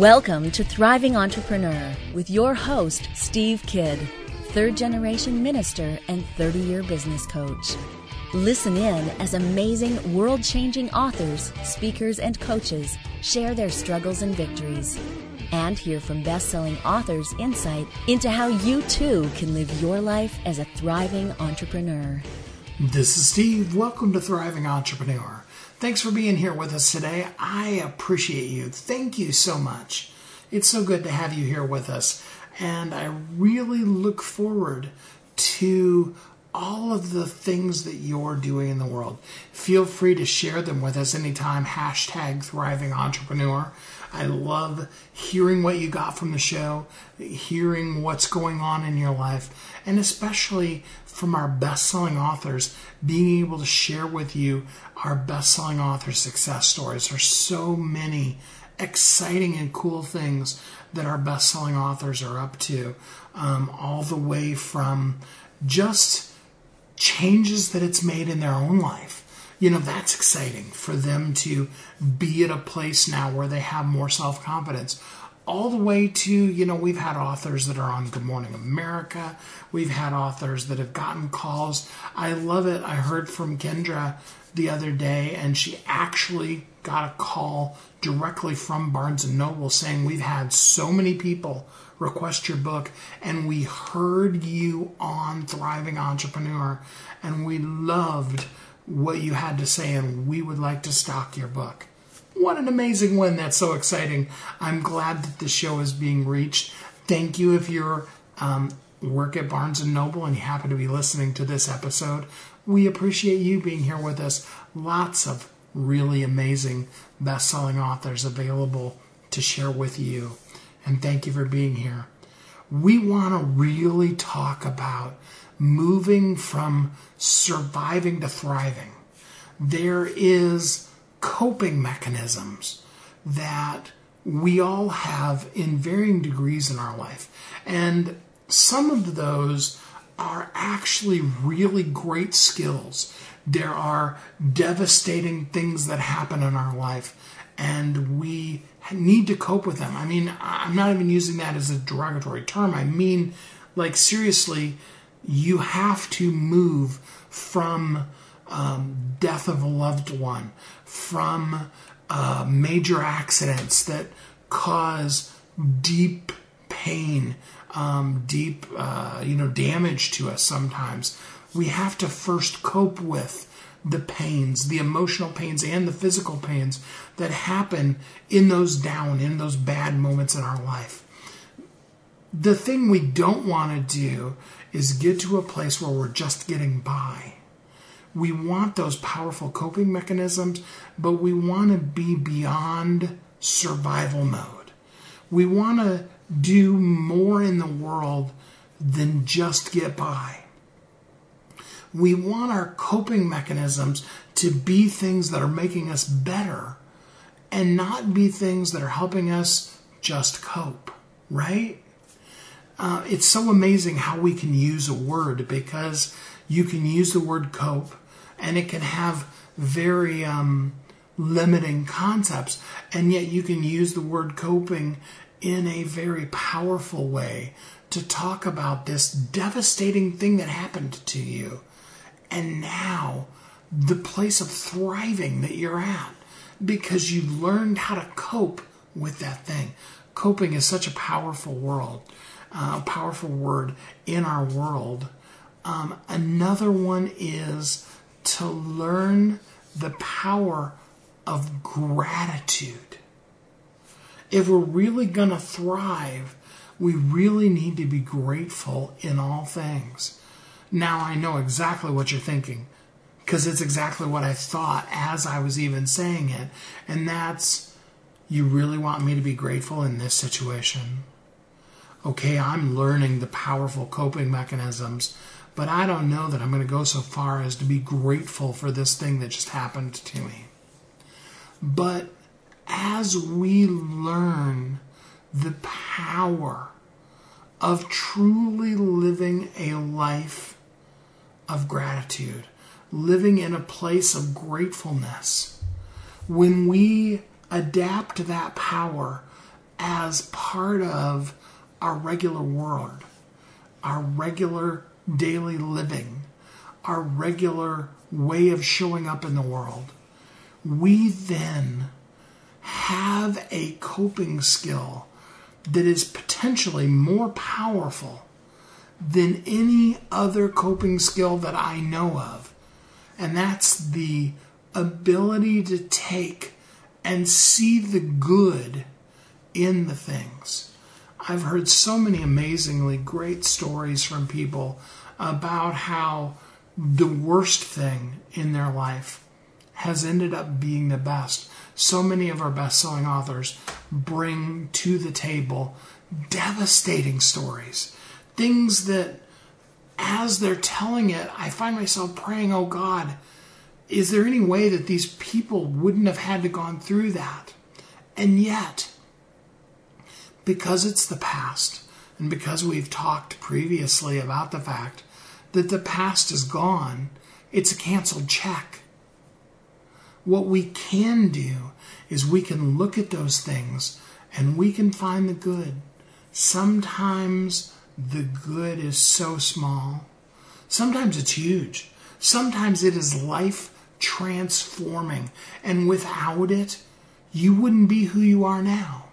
Welcome to Thriving Entrepreneur with your host, Steve Kidd, third-generation minister and 30-year business coach. Listen in as amazing, world-changing authors, speakers, and coaches share their struggles and victories. And hear from best-selling authors' insight into how you, too, can live your life as a thriving entrepreneur. This is Steve. Welcome to Thriving Entrepreneur. Thanks for being here with us today. I appreciate you. Thank you so much. It's so good to have you here with us. And I really look forward to all of the things that you're doing in the world. Feel free to share them with us anytime. Hashtag Thriving Entrepreneur. I love hearing what you got from the show, hearing what's going on in your life, and especially from our best-selling authors, being able to share with you our best-selling author success stories. There's so many exciting and cool things that our best-selling authors are up to, all the way from just changes that it's made in their own life. You know, that's exciting for them to be at a place now where they have more self-confidence. All the way to, we've had authors that are on Good Morning America. We've had authors that have gotten calls. I love it. I heard from Kendra the other day, and she actually got a call directly from Barnes & Noble saying, we've had so many people request your book, and we heard you on Thriving Entrepreneur, and we loved what you had to say, and we would like to stock your book. What an amazing win. That's so exciting. I'm glad that the show is being reached. Thank you if you work at Barnes & Noble and you happen to be listening to this episode. We appreciate you being here with us. Lots of really amazing best-selling authors available to share with you. And thank you for being here. We want to really talk about moving from surviving to thriving. There is coping mechanisms that we all have in varying degrees in our life. And some of those are actually really great skills. There are devastating things that happen in our life, and we need to cope with them. I mean, I'm not even using that as a derogatory term. I mean, like, seriously, you have to move from death of a loved one, from major accidents that cause deep pain, deep damage to us sometimes. We have to first cope with the pains, the emotional pains and the physical pains that happen in those bad moments in our life. The thing we don't want to do is get to a place where we're just getting by. We want those powerful coping mechanisms, but we want to be beyond survival mode. We want to do more in the world than just get by. We want our coping mechanisms to be things that are making us better and not be things that are helping us just cope, right? It's so amazing how we can use a word, because you can use the word cope and it can have very limiting concepts, and yet you can use the word coping in a very powerful way to talk about this devastating thing that happened to you, and now the place of thriving that you're at because you've learned how to cope with that thing. Coping is such a powerful word in our world. Another one is to learn the power of gratitude. If we're really going to thrive, we really need to be grateful in all things. Now, I know exactly what you're thinking, because it's exactly what I thought as I was even saying it. And that's, you really want me to be grateful in this situation? Okay, I'm learning the powerful coping mechanisms, but I don't know that I'm going to go so far as to be grateful for this thing that just happened to me. But as we learn the power of truly living a life of gratitude, living in a place of gratefulness, when we adapt that power as part of our regular world, our regular daily living, our regular way of showing up in the world, we then have a coping skill that is potentially more powerful than any other coping skill that I know of. And that's the ability to take and see the good in the things. I've heard so many amazingly great stories from people about how the worst thing in their life has ended up being the best. So many of our best-selling authors bring to the table devastating stories. Things that, as they're telling it, I find myself praying, oh God, is there any way that these people wouldn't have had to gone through that? And yet, because it's the past, and because we've talked previously about the fact that the past is gone, it's a canceled check. What we can do is we can look at those things and we can find the good. Sometimes the good is so small. Sometimes it's huge. Sometimes it is life transforming. And without it, you wouldn't be who you are now.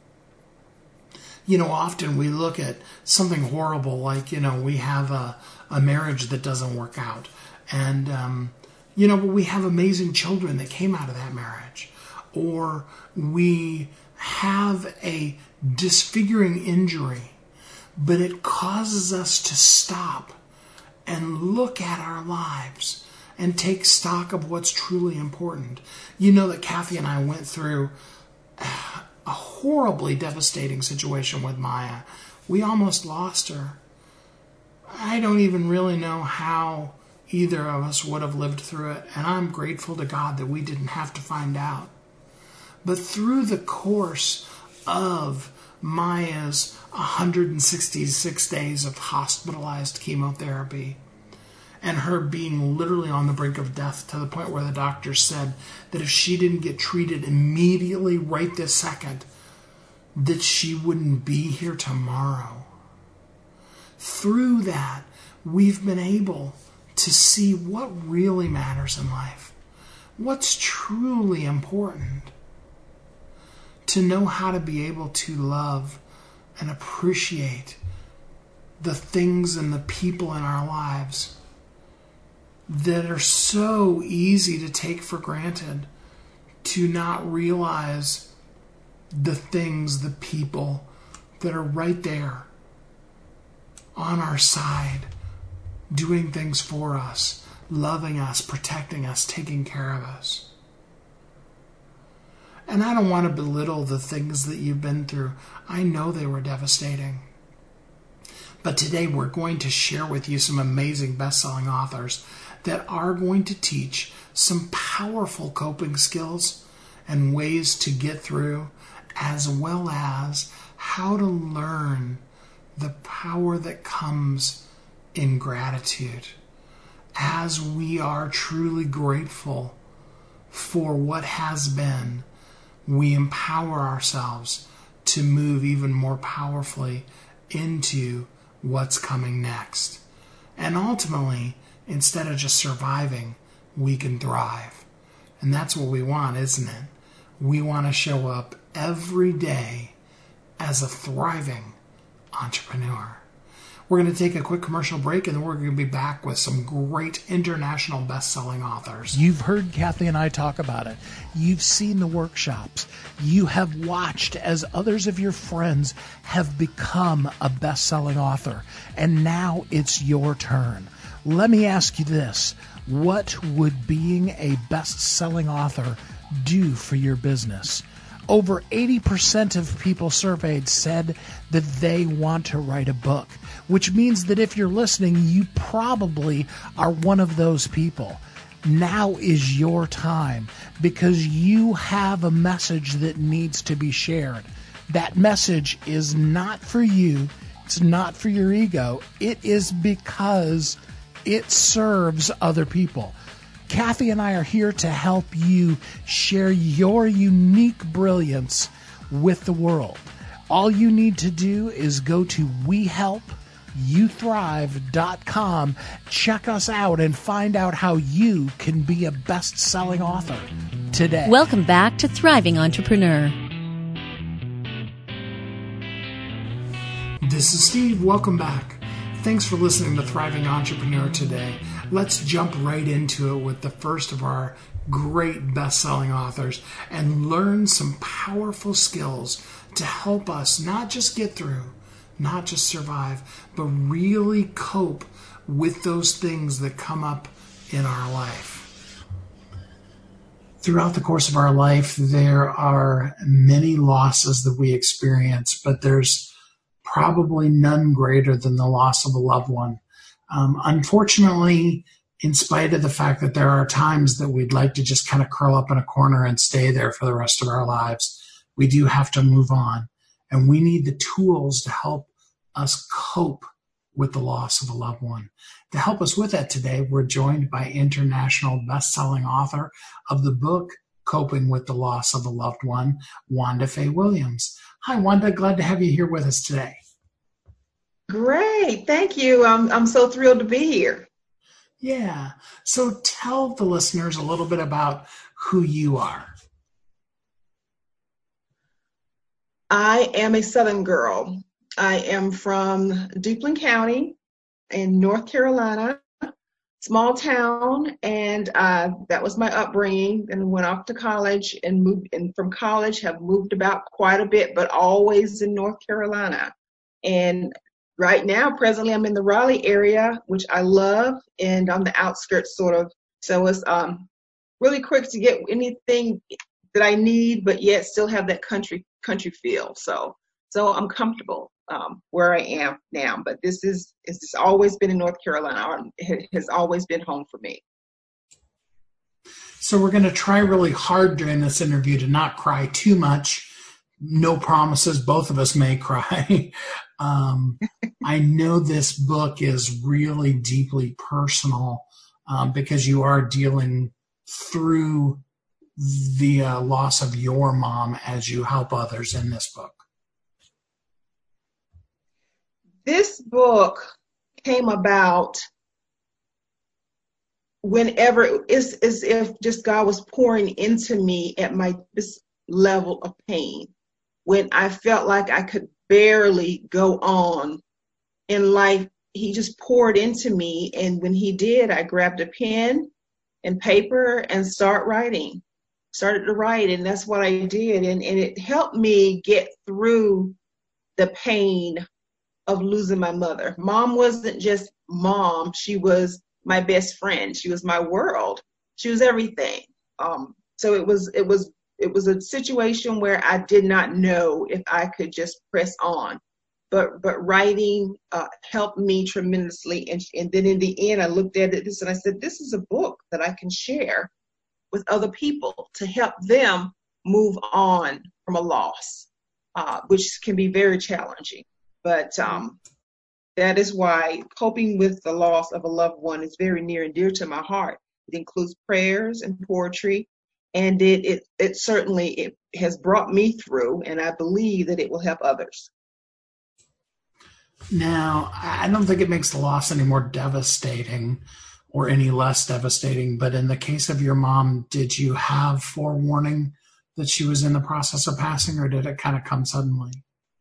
Often we look at something horrible like, we have a marriage that doesn't work out. And, but we have amazing children that came out of that marriage. Or we have a disfiguring injury, but it causes us to stop and look at our lives and take stock of what's truly important. You know that Kathy and I went through a horribly devastating situation with Maya. We almost lost her. I don't even really know how either of us would have lived through it, and I'm grateful to God that we didn't have to find out. But through the course of Maya's 166 days of hospitalized chemotherapy, and her being literally on the brink of death to the point where the doctor said that if she didn't get treated immediately right this second, that she wouldn't be here tomorrow. Through that, we've been able to see what really matters in life, what's truly important, to know how to be able to love and appreciate the things and the people in our lives that are so easy to take for granted, to not realize the things, the people that are right there on our side, doing things for us, loving us, protecting us, taking care of us. And I don't want to belittle the things that you've been through. I know they were devastating. But today we're going to share with you some amazing best-selling authors that are going to teach some powerful coping skills and ways to get through, as well as how to learn the power that comes in gratitude. As we are truly grateful for what has been, we empower ourselves to move even more powerfully into what's coming next. And ultimately, instead of just surviving, we can thrive. And that's what we want, isn't it? We want to show up every day as a thriving entrepreneur. We're going to take a quick commercial break, and then we're going to be back with some great international best-selling authors. You've heard Kathy and I talk about it. You've seen the workshops. You have watched as others of your friends have become a best-selling author, and now it's your turn. Let me ask you this. What would being a best-selling author do for your business? Over 80% of people surveyed said that they want to write a book, which means that if you're listening, you probably are one of those people. Now is your time, because you have a message that needs to be shared. That message is not for you. It's not for your ego. It is because it serves other people. Kathy and I are here to help you share your unique brilliance with the world. All you need to do is go to WeHelpYouThrive.com, check us out, and find out how you can be a best-selling author today. Welcome back to Thriving Entrepreneur. This is Steve. Welcome back. Thanks for listening to Thriving Entrepreneur today. Let's jump right into it with the first of our great best-selling authors and learn some powerful skills to help us not just get through, not just survive, but really cope with those things that come up in our life. Throughout the course of our life, there are many losses that we experience, but there's probably none greater than the loss of a loved one. Unfortunately, in spite of the fact that there are times that we'd like to just kind of curl up in a corner and stay there for the rest of our lives, we do have to move on. And we need the tools to help us cope with the loss of a loved one. To help us with that today, we're joined by international best-selling author of the book, Coping with the Loss of a Loved One, Wanda Fay Williams. Hi, Wanda. Glad to have you here with us today. Great. Thank you. I'm so thrilled to be here. Yeah. So tell the listeners a little bit about who you are. I am a Southern girl. I am from Duplin County in North Carolina, small town, and that was my upbringing. And went off to college and moved. And from college, have moved about quite a bit, but always in North Carolina. And right now, presently, I'm in the Raleigh area, which I love, and on the outskirts, sort of. So it's really quick to get anything that I need, but yet still have that country feel. So I'm comfortable where I am now. But it's always been in North Carolina. It has always been home for me. So we're going to try really hard during this interview to not cry too much. No promises. Both of us may cry. I know this book is really deeply personal because you are dealing through the loss of your mom as you help others in this book. This book came about whenever it's as if just God was pouring into me at this level of pain, when I felt like I could barely go on in life. He just poured into me, and when he did, I grabbed a pen and paper and started to write, and that's what I did, and it helped me get through the pain of losing my mother. Mom wasn't just mom, she was my best friend. She was my world. She was everything. So it was a situation where I did not know if I could just press on. But writing helped me tremendously. And then in the end, I looked at it and I said, this is a book that I can share with other people to help them move on from a loss, which can be very challenging. But that is why coping with the loss of a loved one is very near and dear to my heart. It includes prayers and poetry, and it certainly has brought me through, and I believe that it will help others. Now, I don't think it makes the loss any more devastating or any less devastating, but in the case of your mom, did you have forewarning that she was in the process of passing, or did it kind of come suddenly?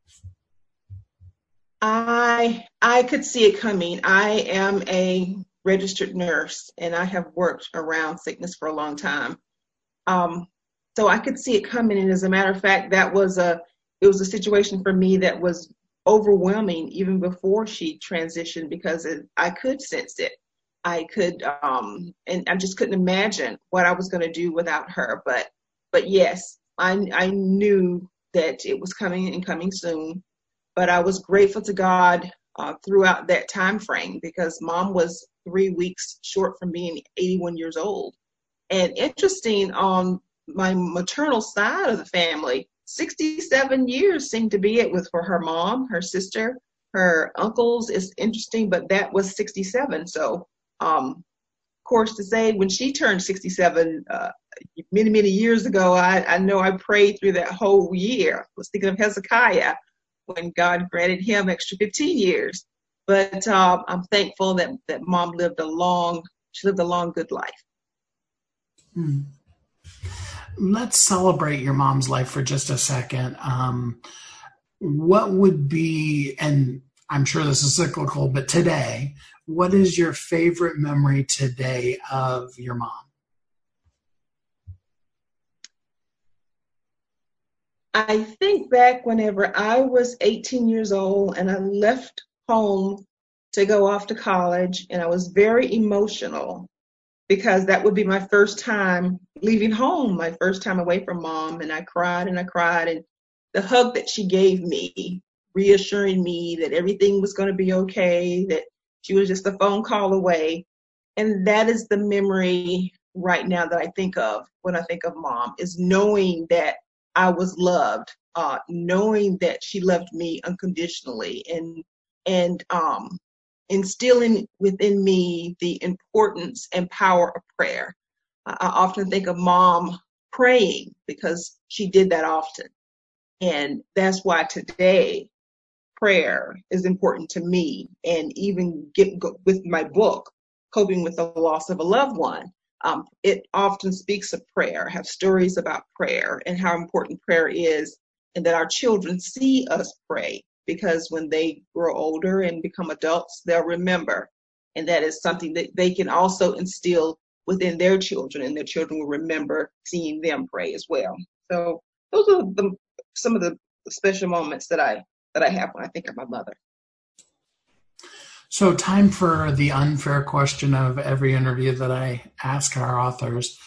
I could see it coming. I am a registered nurse, and I have worked around sickness for a long time. So I could see it coming, and as a matter of fact, it was a situation for me that was overwhelming even before she transitioned, because I could sense it. I could, and I just couldn't imagine what I was going to do without her. But yes, I knew that it was coming and coming soon. But I was grateful to God throughout that time frame, because Mom was 3 weeks short from being 81 years old. And interesting, on my maternal side of the family, 67 years seemed to be it for her mom, her sister, her uncles. Is interesting, but that was 67. So, of course, to say when she turned 67 many, many years ago, I know I prayed through that whole year. I was thinking of Hezekiah. when God granted him extra 15 years. But I'm thankful that Mom lived a long, good life. Hmm. Let's celebrate your mom's life for just a second. What would be, and I'm sure this is cyclical, but today, what is your favorite memory today of your mom? I think back whenever I was 18 years old and I left home to go off to college, and I was very emotional because that would be my first time leaving home, my first time away from Mom, and I cried and I cried, and the hug that she gave me, reassuring me that everything was going to be okay, that she was just a phone call away. And that is the memory right now that I think of when I think of Mom, is knowing that I was loved, knowing that she loved me unconditionally, and instilling within me the importance and power of prayer. I often think of Mom praying because she did that often. And that's why today prayer is important to me. And even with my book, Coping with the Loss of a Loved One, it often speaks of prayer. I have stories about prayer and how important prayer is, and that our children see us pray, because when they grow older and become adults, they'll remember. And that is something that they can also instill within their children, and their children will remember seeing them pray as well. So those are some of the special moments that I have when I think of my mother. So, time for the unfair question of every interview that I ask our authors.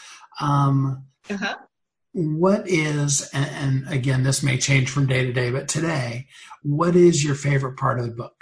What is, and again, this may change from day to day, but today, what is your favorite part of the book?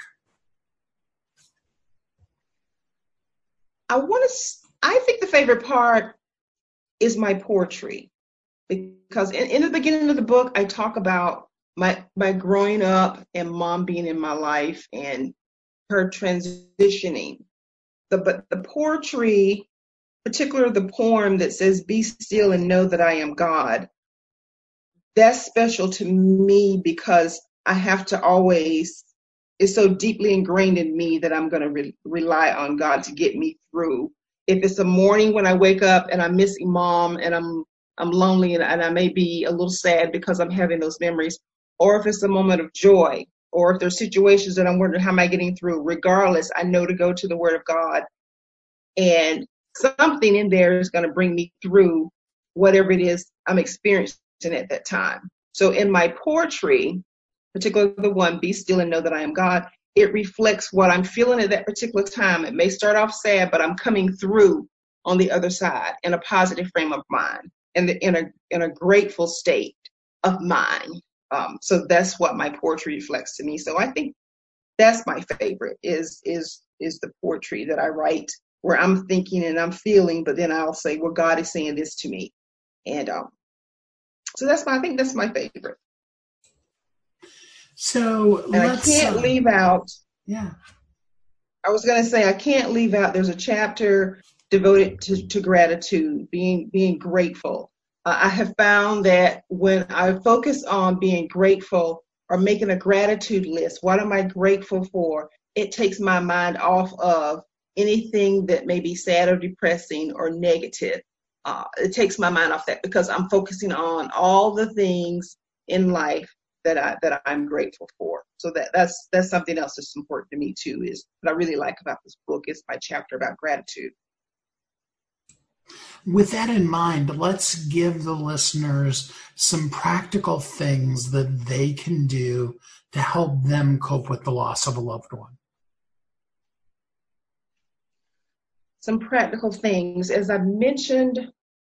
I think the favorite part is my poetry, because in the beginning of the book, I talk about my growing up and Mom being in my life and her transitioning. But the poetry, particularly the poem that says, "Be still and know that I am God," that's special to me because I have to always, it's so deeply ingrained in me that I'm going to rely on God to get me through. If it's a morning when I wake up and I'm missing Mom and I'm lonely and I may be a little sad because I'm having those memories, or if it's a moment of joy, or if there's situations that I'm wondering how am I getting through, regardless, I know to go to the Word of God, and something in there is going to bring me through whatever it is I'm experiencing at that time. So in my poetry, particularly the one, "Be Still and Know That I Am God," it reflects what I'm feeling at that particular time. It may start off sad, but I'm coming through on the other side in a positive frame of mind and in a grateful state of mind. So that's what my poetry reflects to me. So I think that's my favorite is the poetry that I write, where I'm thinking and I'm feeling, but then I'll say, well, God is saying this to me. And so I think that's my favorite. So I can't leave out. Yeah. I was going to say, I can't leave out. There's a chapter devoted to gratitude, being grateful. I have found that when I focus on being grateful or making a gratitude list, what am I grateful for? It takes my mind off of anything that may be sad or depressing or negative. It takes my mind off that because I'm focusing on all the things in life that I'm grateful for. So that's something else that's important to me too, is what I really like about this book is my chapter about gratitude. With that in mind, let's give the listeners some practical things that they can do to help them cope with the loss of a loved one. Some practical things, as I mentioned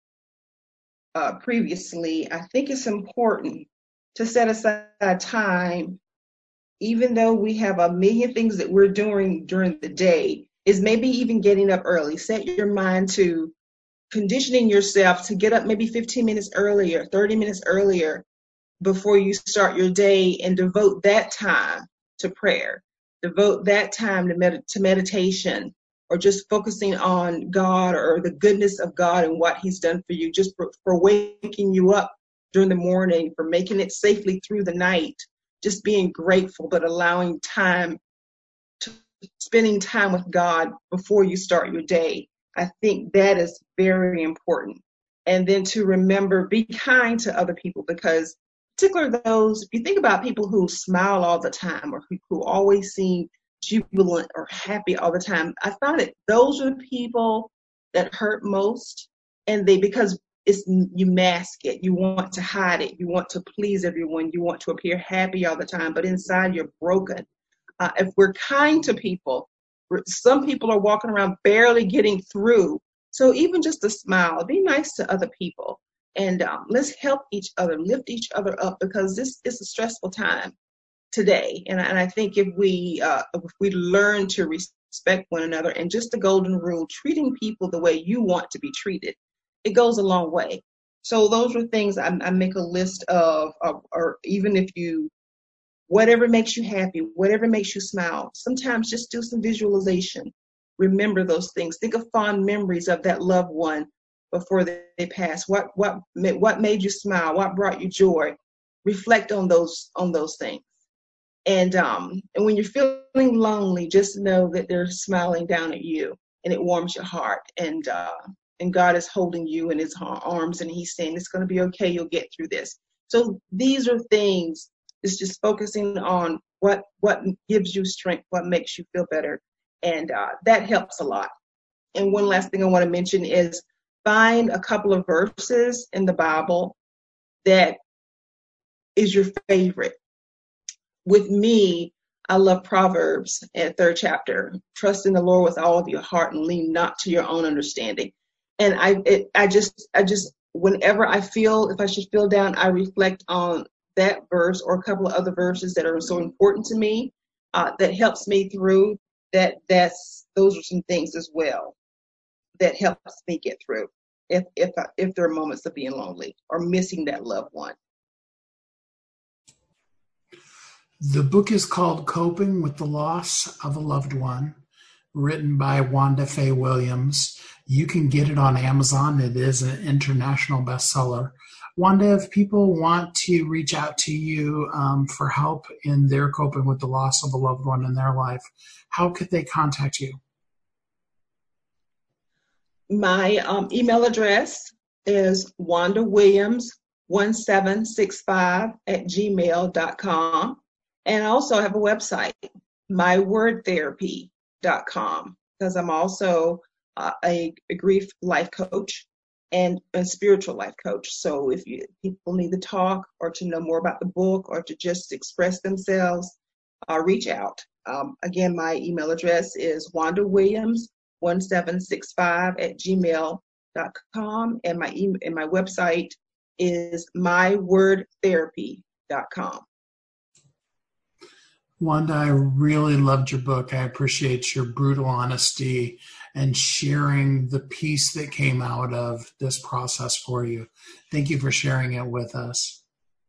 previously, I think it's important to set aside time, even though we have a million things that we're doing during the day, is maybe even getting up early. Set your mind to conditioning yourself to get up maybe 15 minutes earlier, 30 minutes earlier before you start your day, and devote that time to prayer. Devote that time to meditation, or just focusing on God or the goodness of God and what He's done for you, just for waking you up during the morning, for making it safely through the night, just being grateful, but spending time with God before you start your day. I think that is very important. And then to remember, be kind to other people, because particularly those, if you think about people who smile all the time, or who always seem jubilant or happy all the time, I find that those are the people that hurt most. And because you mask it, you want to hide it, you want to please everyone, you want to appear happy all the time, but inside you're broken. If we're kind to people, some people are walking around barely getting through. So even just a smile, be nice to other people, and let's help each other, lift each other up, because this is a stressful time today. And I think if we learn to respect one another, and just the golden rule, treating people the way you want to be treated, it goes a long way. So those are things I make a list of, or even if you, whatever makes you happy, whatever makes you smile, sometimes just do some visualization. Remember those things. Think of fond memories of that loved one before they pass. What made you smile? What brought you joy? Reflect on those things. And when you're feeling lonely, just know that they're smiling down at you, and it warms your heart. And God is holding you in His arms, and He's saying, it's going to be okay. You'll get through this. So these are things. It's just focusing on what gives you strength, what makes you feel better. And that helps a lot. And one last thing I want to mention is find a couple of verses in the Bible that is your favorite. With me, I love Proverbs at 3rd chapter. Trust in the Lord with all of your heart and lean not to your own understanding. And I just whenever I feel, if I should feel down, I reflect on that verse or a couple of other verses that are so important to me, that helps me through. Those are some things as well that helps me get through if there are moments of being lonely or missing that loved one. The book is called Coping with the Loss of a Loved One, written by Wanda Fay Williams. You can get it on Amazon. It is an international bestseller. Wanda, if people want to reach out to you for help in their coping with the loss of a loved one in their life, how could they contact you? My email address is wandawilliams1765@gmail.com. And I also have a website, mywordtherapy.com, because I'm also a grief life coach and a spiritual life coach. So if people need to talk or to know more about the book or to just express themselves, reach out. Again, my email address is wandawilliams1765@gmail.com, and my website is mywordtherapy.com. Wanda, I really loved your book. I appreciate your brutal honesty and sharing the piece that came out of this process for you. Thank you for sharing it with us.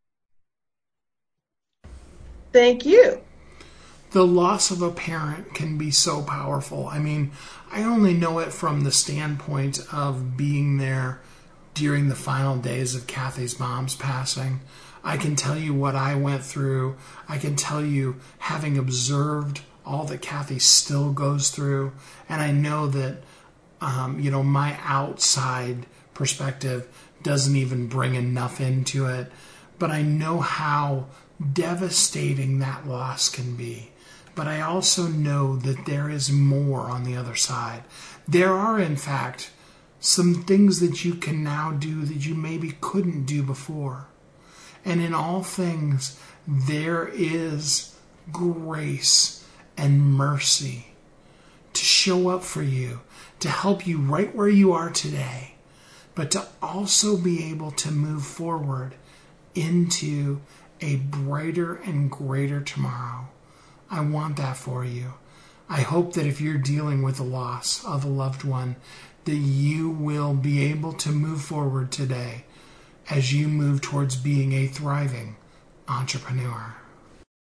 Thank you. The loss of a parent can be so powerful. I mean, I only know it from the standpoint of being there during the final days of Kathy's mom's passing. I can tell you what I went through. I can tell you, having observed all that Kathy still goes through, and I know that, my outside perspective doesn't even bring enough into it, but I know how devastating that loss can be. But I also know that there is more on the other side. There are, in fact, some things that you can now do that you maybe couldn't do before. And in all things, there is grace and mercy to show up for you, to help you right where you are today, but to also be able to move forward into a brighter and greater tomorrow. I want that for you. I hope that if you're dealing with the loss of a loved one, that you will be able to move forward today as you move towards being a thriving entrepreneur.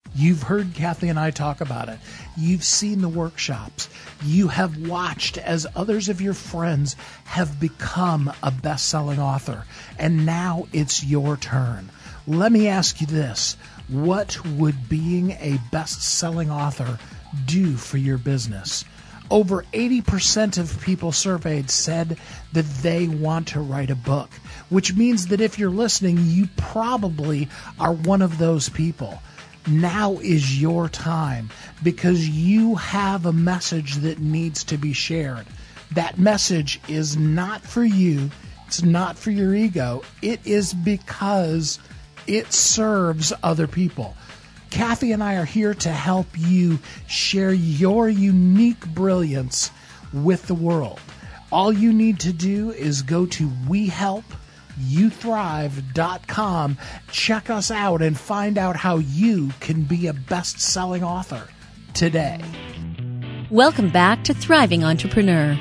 You've heard Kathy and I talk about it. You've seen the workshops. You have watched as others of your friends have become a best-selling author. And now it's your turn. Let me ask you this. What would being a best-selling author do for your business? Over 80% of people surveyed said that they want to write a book, which means that if you're listening, you probably are one of those people. Now is your time because you have a message that needs to be shared. That message is not for you. It's not for your ego. It is because it serves other people. Kathy and I are here to help you share your unique brilliance with the world. All you need to do is go to WeHelpYouThrive.com, check us out, and find out how you can be a best-selling author today. Welcome back to Thriving Entrepreneur.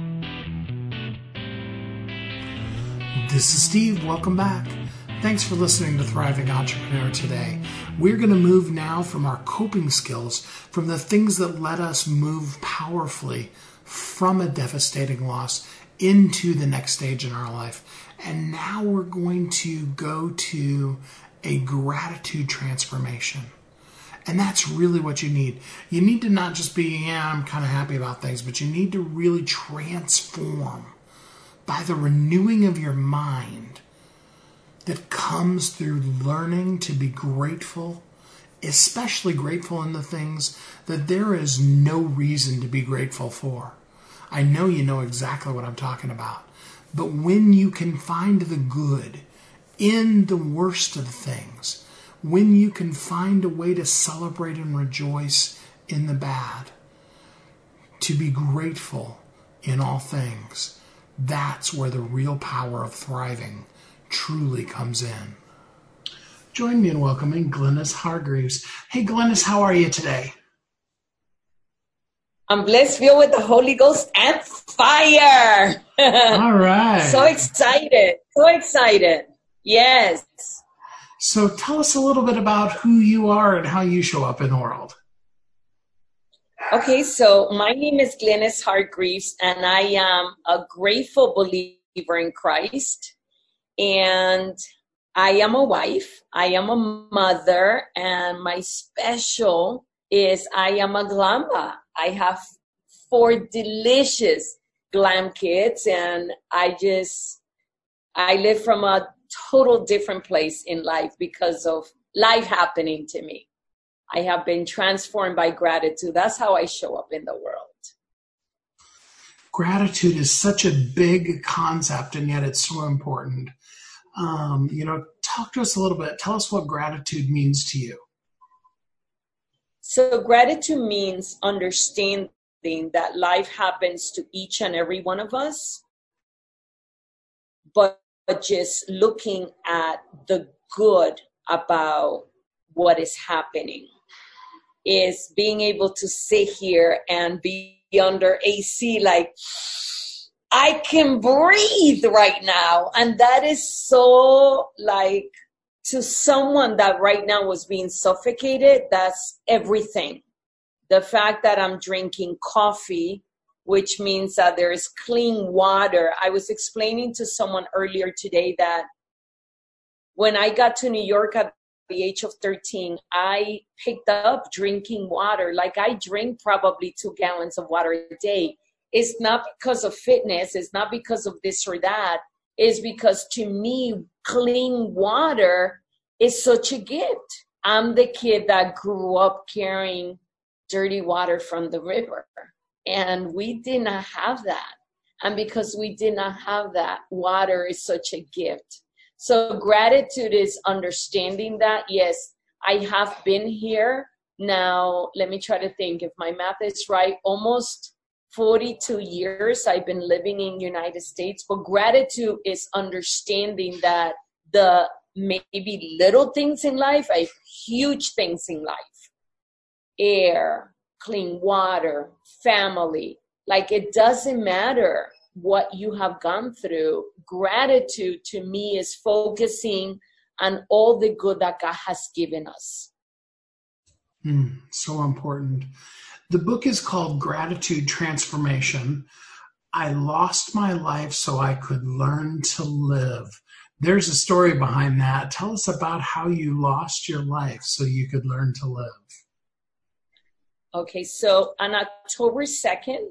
This is Steve. Welcome back. Thanks for listening to Thriving Entrepreneur today. We're going to move now from our coping skills, from the things that let us move powerfully from a devastating loss into the next stage in our life. And now we're going to go to a gratitude transformation. And that's really what you need. You need to not just be, I'm kind of happy about things, but you need to really transform by the renewing of your mind that comes through learning to be grateful, especially grateful in the things that there is no reason to be grateful for. I know you know exactly what I'm talking about. But when you can find the good in the worst of things, when you can find a way to celebrate and rejoice in the bad, to be grateful in all things, that's where the real power of thriving truly comes in. Join me in welcoming Glennis Hargreaves. Hey, Glennis, how are you today? I'm blessed, filled with the Holy Ghost and fire. All right. So excited. Yes. So tell us a little bit about who you are and how you show up in the world. Okay, so my name is Glennis Hargreaves, and I am a grateful believer in Christ. And I am a wife, I am a mother, and my special is I am a glamba. I have 4 delicious glam kids, and I live from a total different place in life because of life happening to me. I have been transformed by gratitude. That's how I show up in the world. Gratitude is such a big concept, and yet it's so important. Talk to us a little bit. Tell us what gratitude means to you. So gratitude means understanding that life happens to each and every one of us, but just looking at the good about what is happening is being able to sit here and be under AC like, I can breathe right now. And that is so like, to someone that right now was being suffocated, that's everything. The fact that I'm drinking coffee, which means that there is clean water. I was explaining to someone earlier today that when I got to New York at the age of 13, I picked up drinking water. Like I drink probably 2 gallons of water a day. It's not because of fitness. It's not because of this or that. It's because to me, clean water is such a gift. I'm the kid that grew up carrying dirty water from the river. And we did not have that. And because we did not have that, water is such a gift. So gratitude is understanding that, yes, I have been here now. Let me try to think if my math is right. Almost 42 years I've been living in the United States. But gratitude is understanding that the maybe little things in life are huge things in life. Air, clean water, family. Like it doesn't matter what you have gone through. Gratitude to me is focusing on all the good that God has given us. So important. The book is called Gratitude Transformation. I lost my life so I could learn to live. There's a story behind that. Tell us about how you lost your life so you could learn to live. Okay, so on October 2nd,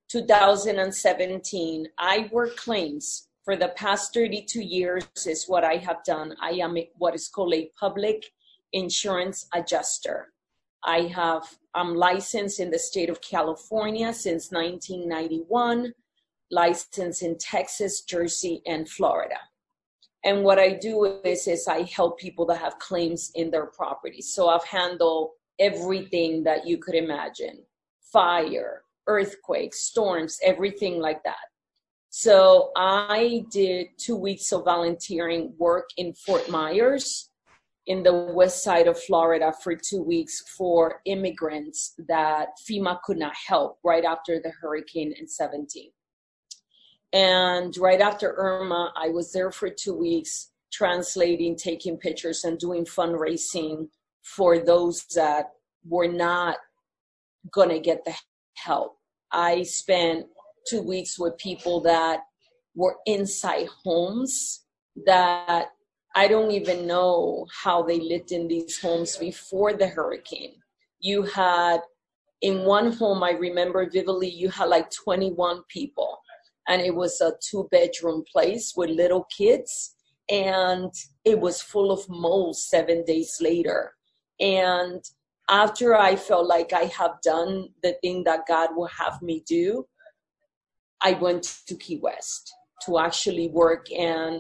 2017, I work claims. For the past 32 years is what I have done. I am what is called a public insurance adjuster. I'm licensed in the state of California since 1991, licensed in Texas, Jersey, and Florida. And what I do is I help people that have claims in their property. So I've handled everything that you could imagine: fire, earthquakes, storms, everything like that. So I did 2 weeks of volunteering work in Fort Myers in the west side of Florida for 2 weeks for immigrants that FEMA could not help right after the hurricane in 17. And right after Irma, I was there for 2 weeks translating, taking pictures, and doing fundraising for those that were not going to get the help. I spent 2 weeks with people that were inside homes that I don't even know how they lived in these homes before the hurricane. You had, in one home, I remember vividly, you had like 21 people. And it was a 2-bedroom place with little kids. And it was full of mold 7 days later. And after I felt like I have done the thing that God will have me do, I went to Key West to actually work. And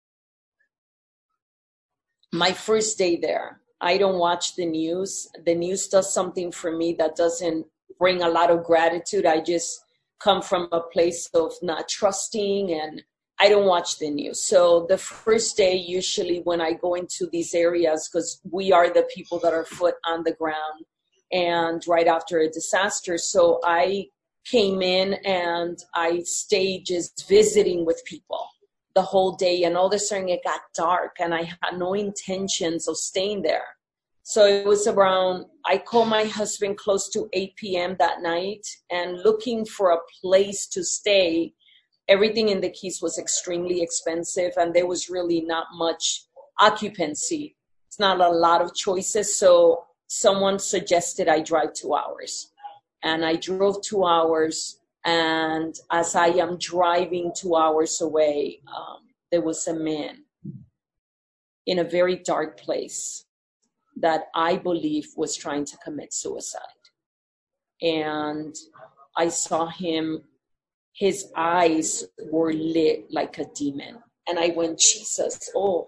my first day there, I don't watch the news. The news does something for me that doesn't bring a lot of gratitude. I just come from a place of not trusting, and I don't watch the news. So the first day, usually when I go into these areas, because we are the people that are foot on the ground and right after a disaster. So I came in and I stayed just visiting with people the whole day, and all of a sudden it got dark and I had no intentions of staying there. So it was around, I called my husband close to 8 p.m. that night and looking for a place to stay. Everything in the Keys was extremely expensive and there was really not much occupancy. It's not a lot of choices. So someone suggested I drive 2 hours. And I drove 2 hours. And as I am driving 2 hours away, there was a man in a very dark place that I believe was trying to commit suicide. And I saw him, his eyes were lit like a demon. And I went, Jesus, oh.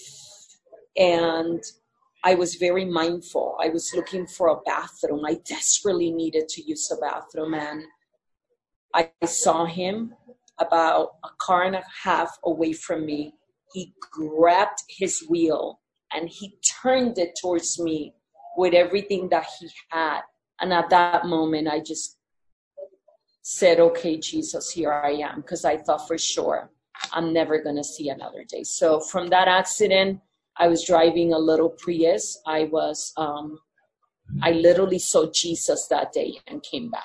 And I was very mindful. I was looking for a bathroom. I desperately needed to use a bathroom. And I saw him about a car and a half away from me. He grabbed his wheel and he turned it towards me with everything that he had. And at that moment, I just said, okay, Jesus, here I am. Because I thought for sure I'm never going to see another day. So from that accident, I was driving a little Prius. I literally saw Jesus that day and came back.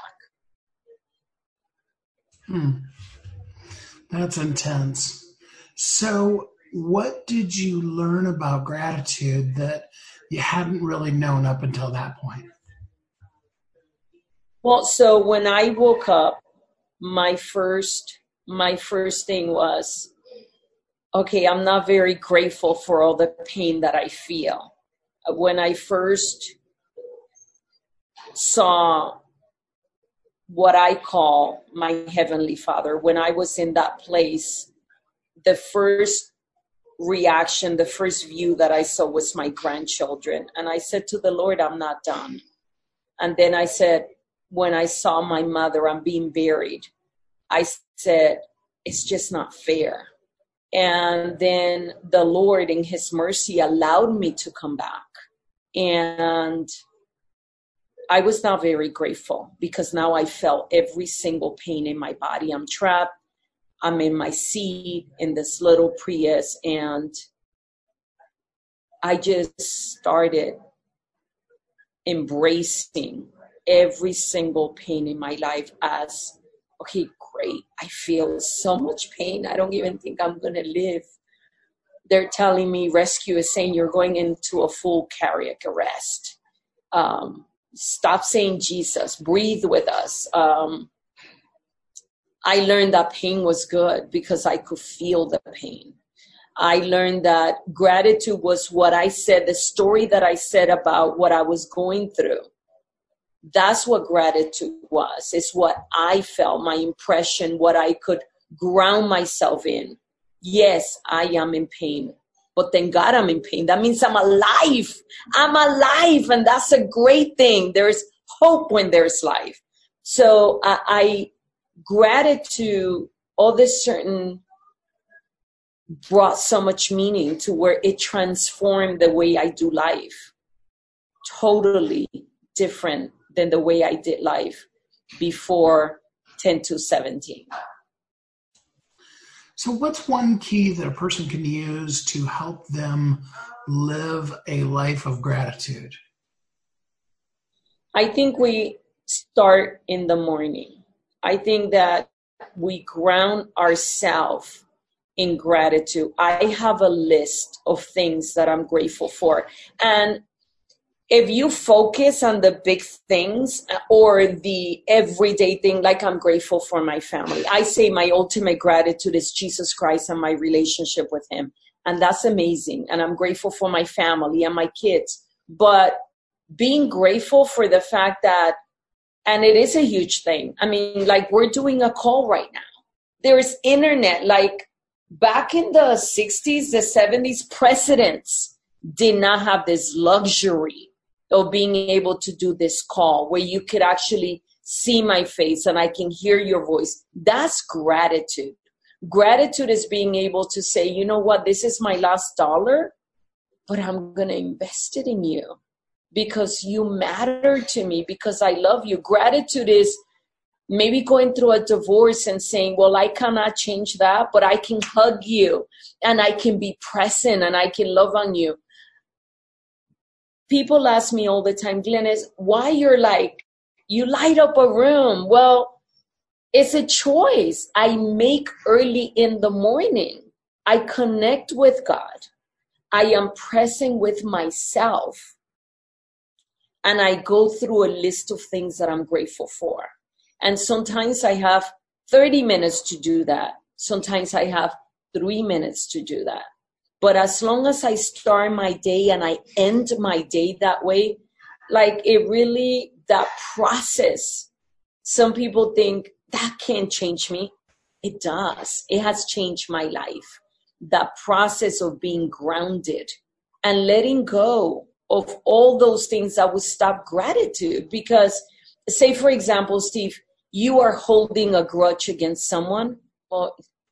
That's intense. So what did you learn about gratitude that you hadn't really known up until that point? Well, so when I woke up, my first thing was, okay, I'm not very grateful for all the pain that I feel. When I first saw what I call my Heavenly Father, when I was in that place, the first reaction, the first view that I saw was my grandchildren. And I said to the Lord, I'm not done. And then I said, when I saw my mother, I'm being buried, I said, it's just not fair. And then the Lord in his mercy allowed me to come back. And I was not very grateful because now I felt every single pain in my body. I'm trapped. I'm in my seat in this little Prius, and I just started embracing every single pain in my life as, okay, great, I feel so much pain, I don't even think I'm going to live. They're telling me, rescue is saying you're going into a full cardiac arrest. Stop saying Jesus, breathe with us. I learned that pain was good because I could feel the pain. I learned that gratitude was what I said, the story that I said about what I was going through. That's what gratitude was. It's what I felt, my impression, what I could ground myself in. Yes, I am in pain, but thank God I'm in pain. That means I'm alive. I'm alive, and that's a great thing. There's hope when there's life. So I gratitude, all this certain brought so much meaning to where it transformed the way I do life. Totally different than the way I did life before 10-17. So what's one key that a person can use to help them live a life of gratitude? I think we start in the morning. I think that we ground ourselves in gratitude. I have a list of things that I'm grateful for. And if you focus on the big things or the everyday thing, like I'm grateful for my family. I say my ultimate gratitude is Jesus Christ and my relationship with him. And that's amazing. And I'm grateful for my family and my kids. But being grateful for the fact that, and it is a huge thing. I mean, like we're doing a call right now. There's internet. Like back in the 60s, the 70s, presidents did not have this luxury of being able to do this call where you could actually see my face and I can hear your voice. That's gratitude. Gratitude is being able to say, you know what, this is my last dollar, but I'm going to invest it in you because you matter to me, because I love you. Gratitude is maybe going through a divorce and saying, well, I cannot change that, but I can hug you and I can be present and I can love on you. People ask me all the time, Glennis, why you're like, you light up a room. Well, it's a choice I make early in the morning. I connect with God. I am present with myself. And I go through a list of things that I'm grateful for. And sometimes I have 30 minutes to do that. Sometimes I have 3 minutes to do that. But as long as I start my day and I end my day that way, like it really, that process, some people think that can't change me. It does. It has changed my life. That process of being grounded and letting go of all those things that would stop gratitude. Because say, for example, Steve, you are holding a grudge against someone. Well,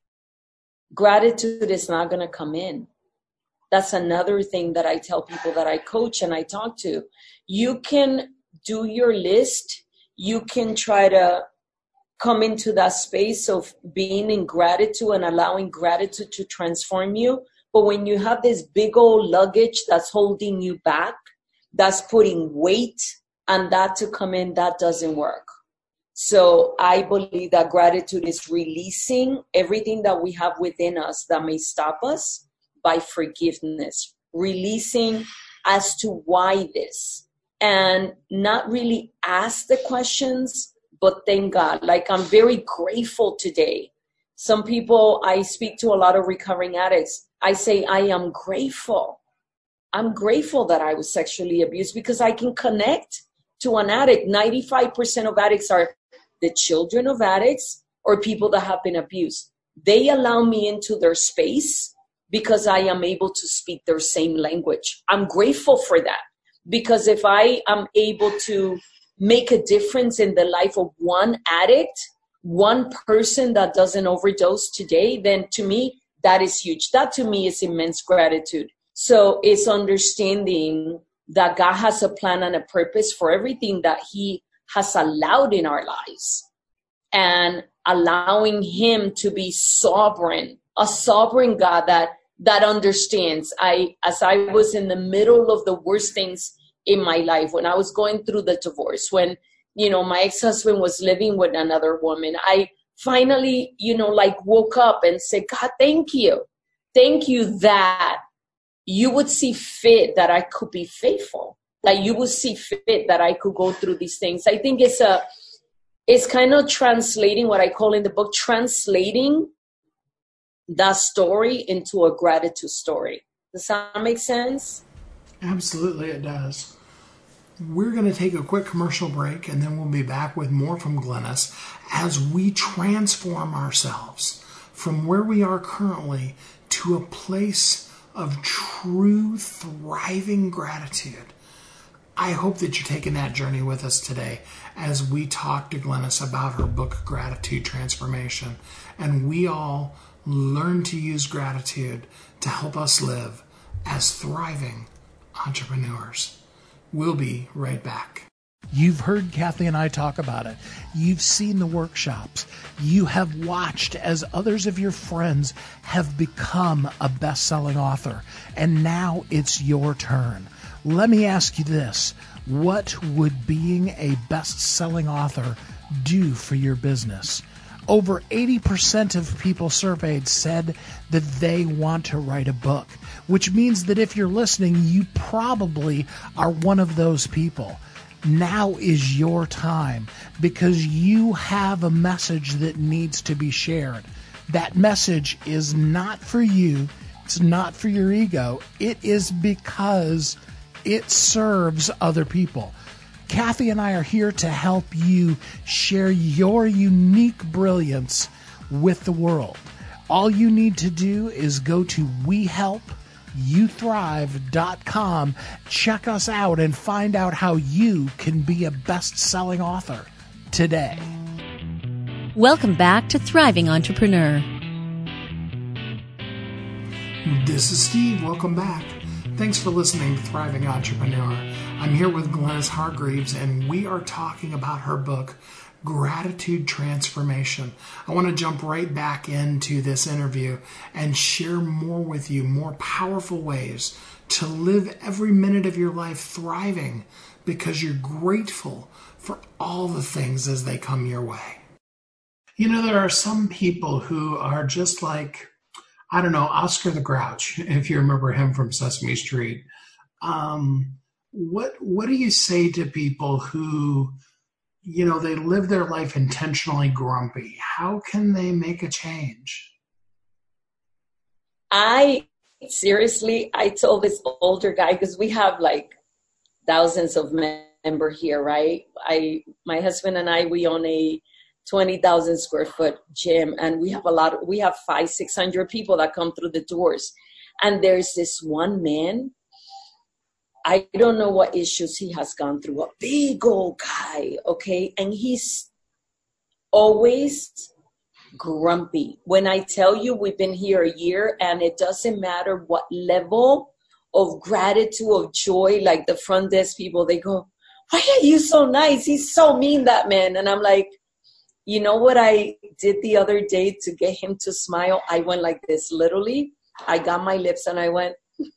gratitude is not going to come in. That's another thing that I tell people that I coach and I talk to. You can do your list. You can try to come into that space of being in gratitude and allowing gratitude to transform you. But when you have this big old luggage that's holding you back, that's putting weight and that to come in, that doesn't work. So I believe that gratitude is releasing everything that we have within us that may stop us by forgiveness, releasing as to why this, and not really ask the questions, but thank God. Like I'm very grateful today. Some people, I speak to a lot of recovering addicts. I say, I am grateful. I'm grateful that I was sexually abused because I can connect to an addict. 95% of addicts are the children of addicts or people that have been abused. They allow me into their space because I am able to speak their same language. I'm grateful for that because if I am able to make a difference in the life of one addict, one person that doesn't overdose today, then to me, that is huge. That to me is immense gratitude. So it's understanding that God has a plan and a purpose for everything that he has allowed in our lives and allowing him to be sovereign, a sovereign God that understands. As I was in the middle of the worst things in my life, when I was going through the divorce, when, my ex-husband was living with another woman, I finally, woke up and said, God, thank you. Thank you that you would see fit that I could be faithful, that you would see fit that I could go through these things. I think it's kind of translating what I call in the book, translating that story into a gratitude story. Does that make sense? Absolutely, it does. We're going to take a quick commercial break, and then we'll be back with more from Glennis as we transform ourselves from where we are currently to a place of true, thriving gratitude. I hope that you're taking that journey with us today as we talk to Glennis about her book, Gratitude Transformation, and we all learn to use gratitude to help us live as thriving entrepreneurs. We'll be right back. You've heard Kathy and I talk about it. You've seen the workshops. You have watched as others of your friends have become a best-selling author. And now it's your turn. Let me ask you this. What would being a best-selling author do for your business? Over 80% of people surveyed said that they want to write a book, which means that if you're listening, you probably are one of those people. Now is your time because you have a message that needs to be shared. That message is not for you. It's not for your ego. It is because it serves other people. Kathy and I are here to help you share your unique brilliance with the world. All you need to do is go to WeHelpYouThrive.com, check us out, and find out how you can be a best-selling author today. Welcome back to Thriving Entrepreneur. This is Steve. Welcome back. Thanks for listening to Thriving Entrepreneur. I'm here with Glennis Hargreaves, and we are talking about her book, Gratitude Transformation. I want to jump right back into this interview and share more with you, more powerful ways to live every minute of your life thriving because you're grateful for all the things as they come your way. There are some people who are just like, I don't know, Oscar the Grouch, if you remember him from Sesame Street. What do you say to people who, they live their life intentionally grumpy? How can they make a change? I told this older guy, because we have like thousands of members here, right? My husband and I, we own a 20,000 square foot gym, and we have 500-600 people that come through the doors. And there's this one man, I don't know what issues he has gone through, a big old guy, okay? And he's always grumpy. When I tell you we've been here a year, and it doesn't matter what level of gratitude, of joy, like the front desk people, they go, why are you so nice? He's so mean, that man. And I'm like, you know what I did the other day to get him to smile? I went like this, literally. I got my lips and I went, and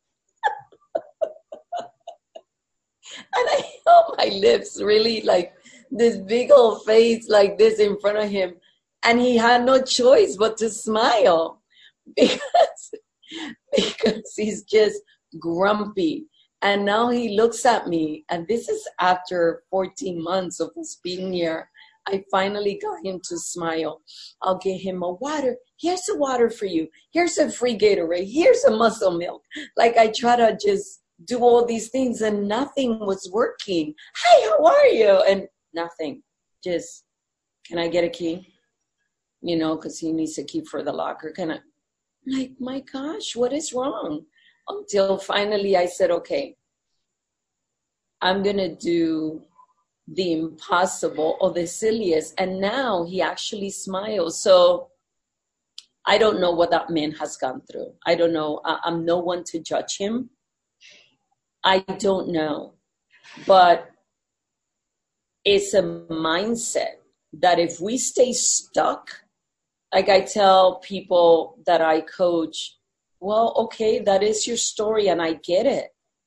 I held my lips really like this big old face like this in front of him. And he had no choice but to smile because he's just grumpy. And now he looks at me, and this is after 14 months of us being here. I finally got him to smile. I'll get him a water. Here's a water for you. Here's a free Gatorade. Here's a muscle milk. Like I try to just do all these things, and nothing was working. Hi, how are you? And nothing. Just, can I get a key? Because he needs a key for the locker. Like, my gosh, what is wrong? Until finally I said, okay, I'm going to do the impossible or the silliest. And now he actually smiles. So I don't know what that man has gone through. I don't know. I'm no one to judge him. I don't know. But it's a mindset that if we stay stuck, like I tell people that I coach, well, okay, that is your story and I get it.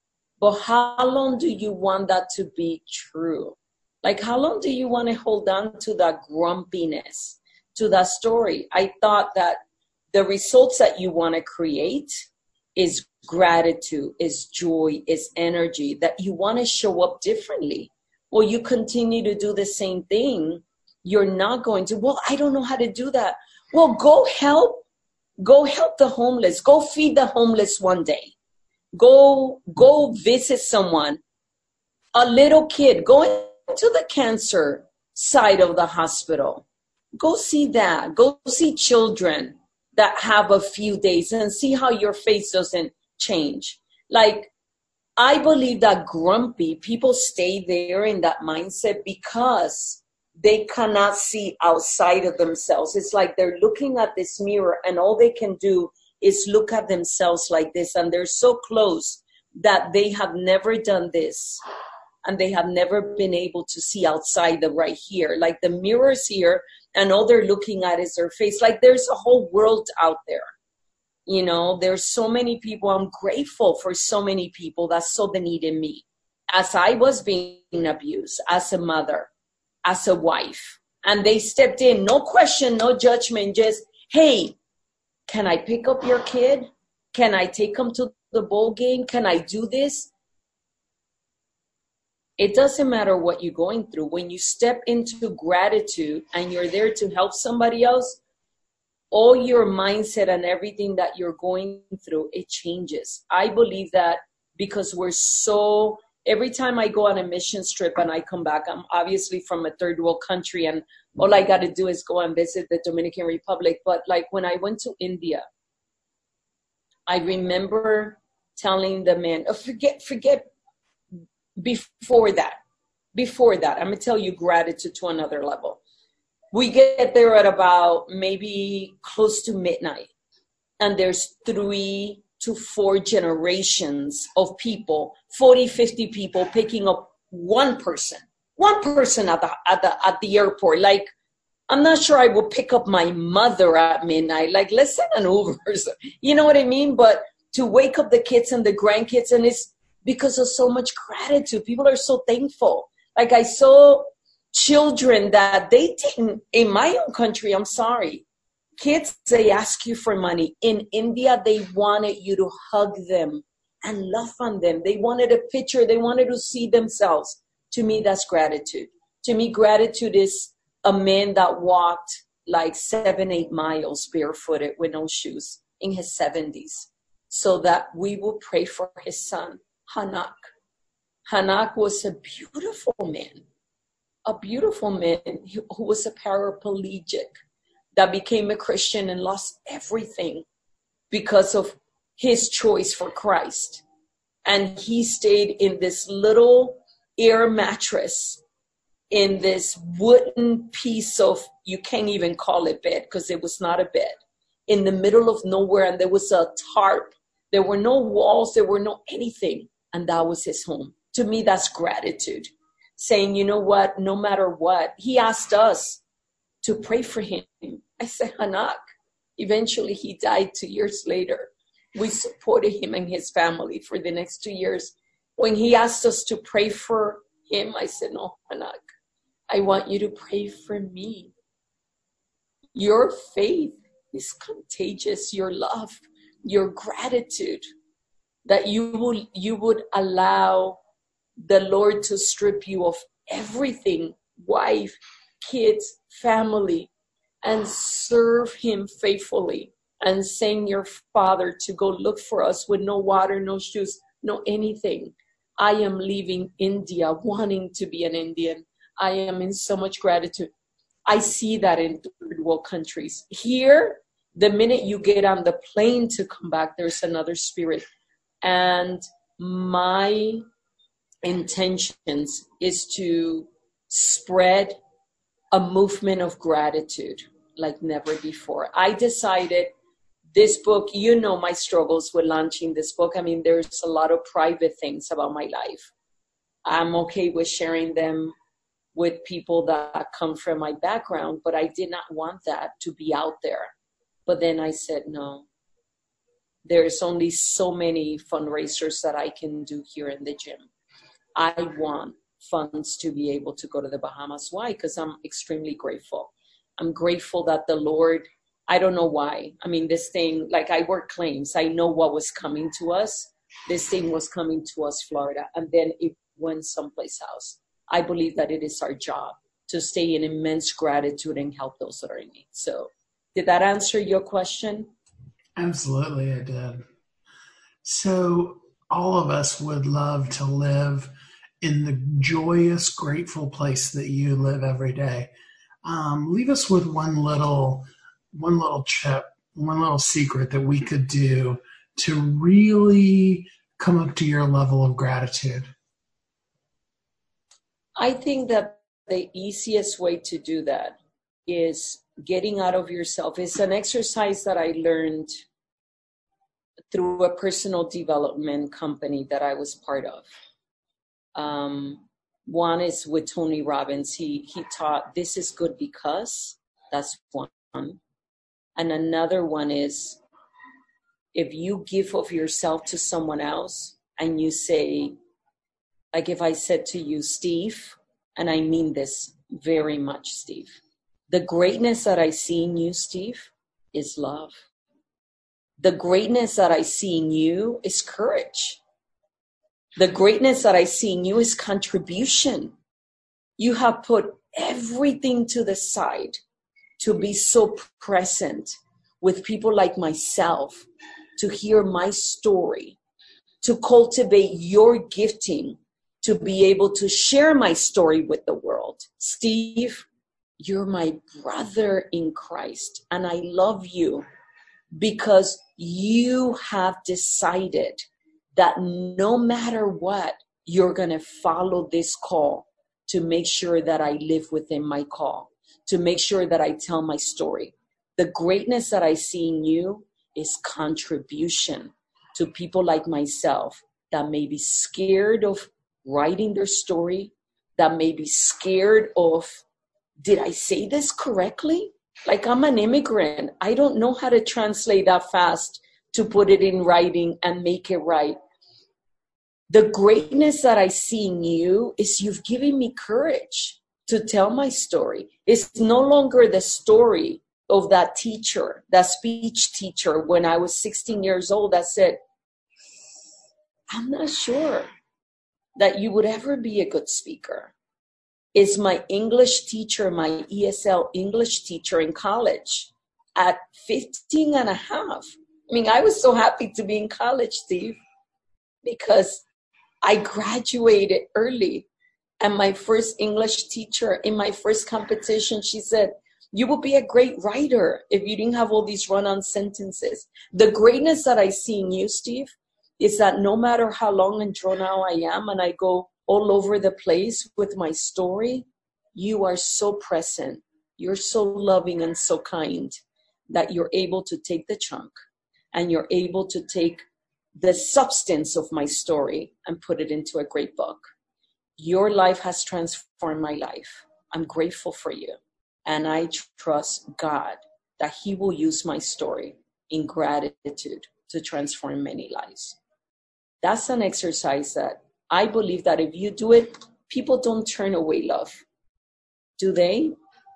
But how long do you want that to be true? Like, how long do you want to hold on to that grumpiness, to that story? I thought that the results that you want to create is gratitude, is joy, is energy, that you want to show up differently. Well, you continue to do the same thing, you're not going to, well, I don't know how to do that. Well, go help the homeless. Go feed the homeless one day. Go visit someone, a little kid. Go into the cancer side of the hospital. Go see that. Go see children that have a few days and see how your face doesn't change. Like, I believe that grumpy people stay there in that mindset because they cannot see outside of themselves. It's like they're looking at this mirror and all they can do is look at themselves like this. And they're so close that they have never done this. And they have never been able to see outside the right here. Like the mirror's here and all they're looking at is their face. Like there's a whole world out there. You know, there's so many people. I'm grateful for so many people that saw the need in me as I was being abused, as a mother, as a wife. And they stepped in, no question, no judgment, just, hey, can I pick up your kid? Can I take him to the bowl game? Can I do this? It doesn't matter what you're going through. When you step into gratitude and you're there to help somebody else, all your mindset and everything that you're going through, it changes. I believe that because every time I go on a mission trip and I come back, I'm obviously from a third world country and all I got to do is go and visit the Dominican Republic. But like when I went to India, I remember telling the man, forget before that, I'm going to tell you gratitude to another level. We get there at about maybe close to midnight, and there's 3 to 4 generations of people, 40, 50 people picking up one person at the airport. Like, I'm not sure I will pick up my mother at midnight. Like, let's send an Uber. You know what I mean? But to wake up the kids and the grandkids, and it's because of so much gratitude. People are so thankful. Like I saw children that they didn't, in my own country, I'm sorry, kids, they ask you for money. In India, they wanted you to hug them and love on them. They wanted a picture. They wanted to see themselves. To me, that's gratitude. To me, gratitude is a man that walked like 7-8 miles barefooted with no shoes in his 70s so that we will pray for his son, Hanak. Hanak was a beautiful man who was a paraplegic that became a Christian and lost everything because of his choice for Christ. And he stayed in this little air mattress in this wooden piece of, you can't even call it bed because it was not a bed, in the middle of nowhere. And there was a tarp. There were no walls. There were no anything. And that was his home. To me, that's gratitude. Saying, you know what, no matter what, he asked us to pray for him. I said, Hanak. Eventually, he died 2 years later. We supported him and his family for the next 2 years. When he asked us to pray for him, I said, no, Hanak, I want you to pray for me. Your faith is contagious. Your love, your gratitude, that you would allow the Lord to strip you of everything, wife, kids, family, and serve him faithfully, and send your father to go look for us with no water, no shoes, no anything. I am leaving India wanting to be an Indian. I am in so much gratitude. I see that in third world countries. Here, the minute you get on the plane to come back, there's another spirit. And my intentions is to spread a movement of gratitude like never before. I decided this book, you know my struggles with launching this book. I mean, there's a lot of private things about my life. I'm okay with sharing them with people that come from my background, but I did not want that to be out there. But then I said, no, there's only so many fundraisers that I can do here in the gym. I want funds to be able to go to the Bahamas. Why? Because I'm extremely grateful. I'm grateful that the Lord, I don't know why. I mean, this thing, like I work claims. I know what was coming to us. This thing was coming to us, Florida, and then it went someplace else. I believe that it is our job to stay in immense gratitude and help those that are in need. So did that answer your question? Absolutely, it did. So all of us would love to live in the joyous, grateful place that you live every day. Leave us with one little tip, one little secret that we could do to really come up to your level of gratitude. I think that the easiest way to do that is getting out of yourself. It's an exercise that I learned through a personal development company that I was part of. One is with Tony Robbins. He taught this is good because, that's one. And another one is if you give of yourself to someone else and you say, like if I said to you, Steve, and I mean this very much, Steve, the greatness that I see in you, Steve, is love. The greatness that I see in you is courage. The greatness that I see in you is contribution. You have put everything to the side to be so present with people like myself, to hear my story, to cultivate your gifting, to be able to share my story with the world. Steve, you're my brother in Christ, and I love you because you have decided that no matter what, you're going to follow this call to make sure that I live within my call, to make sure that I tell my story. The greatness that I see in you is contribution to people like myself that may be scared of writing their story, that may be scared of, did I say this correctly? Like I'm an immigrant. I don't know how to translate that fast to put it in writing and make it right. The greatness that I see in you is you've given me courage to tell my story. It's no longer the story of that teacher, that speech teacher when I was 16 years old that said, I'm not sure that you would ever be a good speaker. It's my English teacher, my ESL English teacher in college at 15 and a half. I mean, I was so happy to be in college, Steve, because I graduated early. And my first English teacher in my first competition, she said, you would be a great writer if you didn't have all these run-on sentences. The greatness that I see in you, Steve, is that no matter how long and drawn out I am and I go all over the place with my story, you are so present. You're so loving and so kind that you're able to take the chunk and you're able to take the substance of my story and put it into a great book. Your life has transformed my life. I'm grateful for you. And I trust God that He will use my story in gratitude to transform many lives. That's an exercise that I believe that if you do it, people don't turn away love. Do they?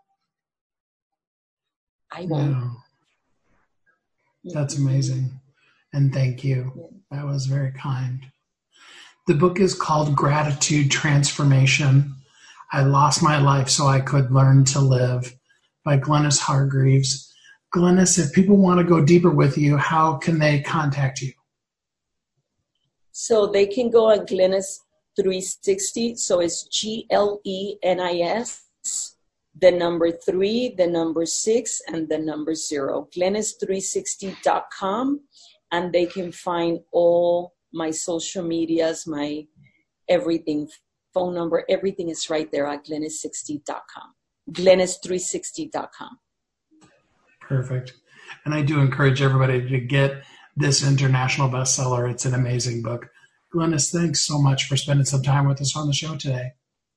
I won't. No. That's amazing. And thank you. That was very kind. The book is called Gratitude Transformation. I Lost My Life So I Could Learn to Live by Glennis Hargreaves. Glennis, if people want to go deeper with you, how can they contact you? So they can go on Glennis 360. So it's GLENIS, the number 3, the number 6, and the number 0. Glennis360.com. And they can find all my social medias, my everything, phone number, everything is right there at Glennis60.com. Glennis360.com. Perfect. And I do encourage everybody to get this international bestseller. It's an amazing book. Glennis, thanks so much for spending some time with us on the show today.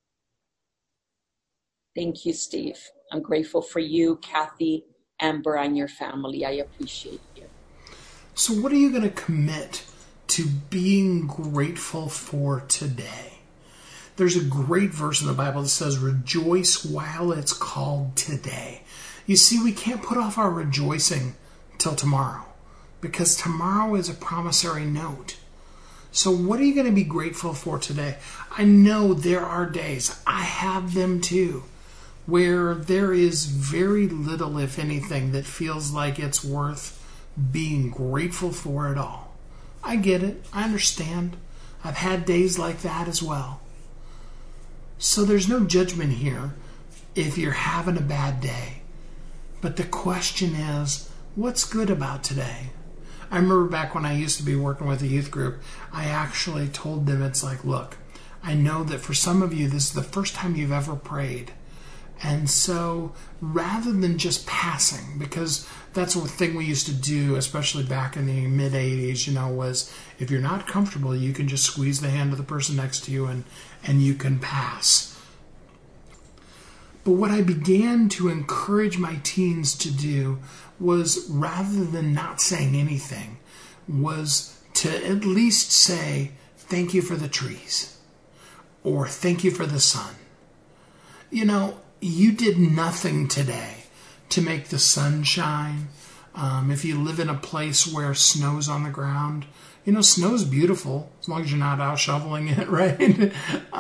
Thank you, Steve. I'm grateful for you, Kathy, Amber, and your family. I appreciate you. So what are you going to commit to being grateful for today? There's a great verse in the Bible that says, rejoice while it's called today. You see, we can't put off our rejoicing till tomorrow, because tomorrow is a promissory note. So what are you going to be grateful for today? I know there are days, I have them too, where there is very little, if anything, that feels like it's worth being grateful for at all. I get it. I understand. I've had days like that as well. So there's no judgment here if you're having a bad day. But the question is, what's good about today? I remember back when I used to be working with a youth group, I actually told them, it's like, look, I know that for some of you, this is the first time you've ever prayed. And so rather than just passing, because that's one thing we used to do, especially back in the mid-'80s, was if you're not comfortable, you can just squeeze the hand of the person next to you and you can pass. But what I began to encourage my teens to do was, rather than not saying anything, was to at least say, thank you for the trees, or thank you for the sun. You did nothing today to make the sun shine. If you live in a place where snow's on the ground, snow's beautiful as long as you're not out shoveling it, right?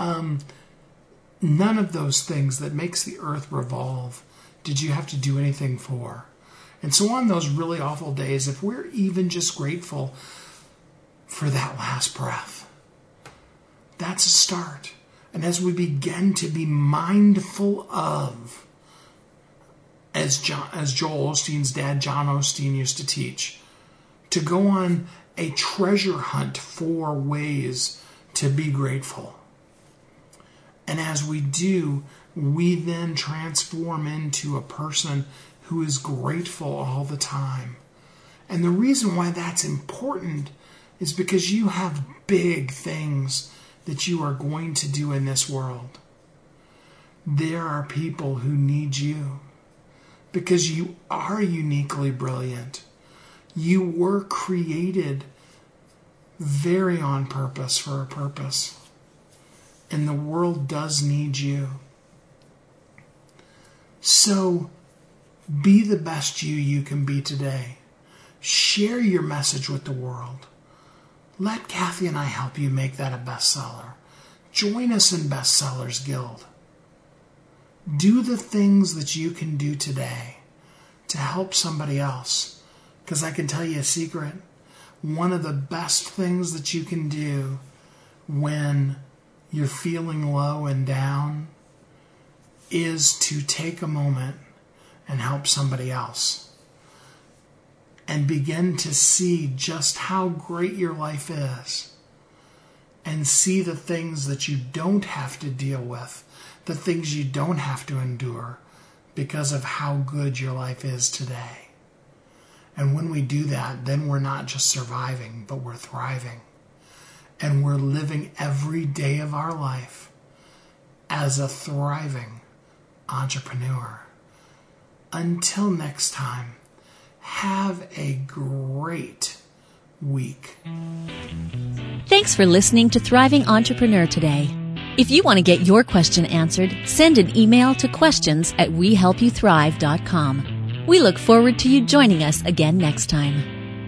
None of those things that makes the earth revolve did you have to do anything for. And so on those really awful days, if we're even just grateful for that last breath, that's a start. And as we begin to be mindful of, as Joel Osteen's dad, John Osteen, used to teach, to go on a treasure hunt for ways to be grateful. And as we do, we then transform into a person who is grateful all the time. And the reason why that's important is because you have big things that you are going to do in this world. There are people who need you because you are uniquely brilliant. You were created very on purpose for a purpose. And the world does need you. So be the best you can be today. Share your message with the world. Let Kathy and I help you make that a bestseller. Join us in Bestsellers Guild. Do the things that you can do today to help somebody else. Because I can tell you a secret. One of the best things that you can do when you're feeling low and down is to take a moment and help somebody else. And begin to see just how great your life is. And see the things that you don't have to deal with. The things you don't have to endure because of how good your life is today. And when we do that, then we're not just surviving, but we're thriving. And we're living every day of our life as a thriving entrepreneur. Until next time, have a great week. Thanks for listening to Thriving Entrepreneur today. If you want to get your question answered, send an email to questions@wehelpyouthrive.com. We look forward to you joining us again next time.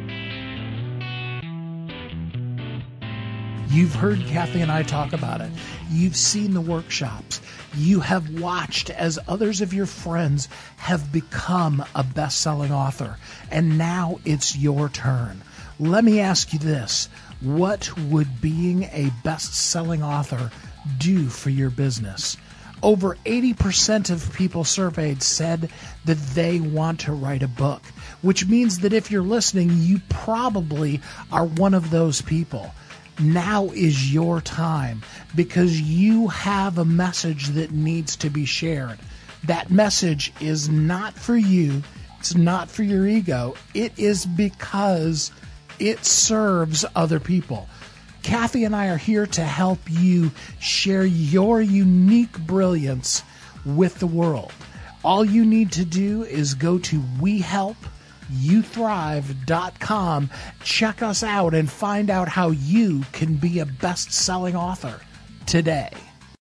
You've heard Kathy and I talk about it. You've seen the workshops. You have watched as others of your friends have become a best-selling author. And now it's your turn. Let me ask you this. What would being a best-selling author do for your business? Over 80% of people surveyed said that they want to write a book, which means that if you're listening, you probably are one of those people. Now is your time because you have a message that needs to be shared. That message is not for you. It's not for your ego. It is because it serves other people. Kathy and I are here to help you share your unique brilliance with the world. All you need to do is go to youthrive.com. Check us out and find out how you can be a best-selling author today.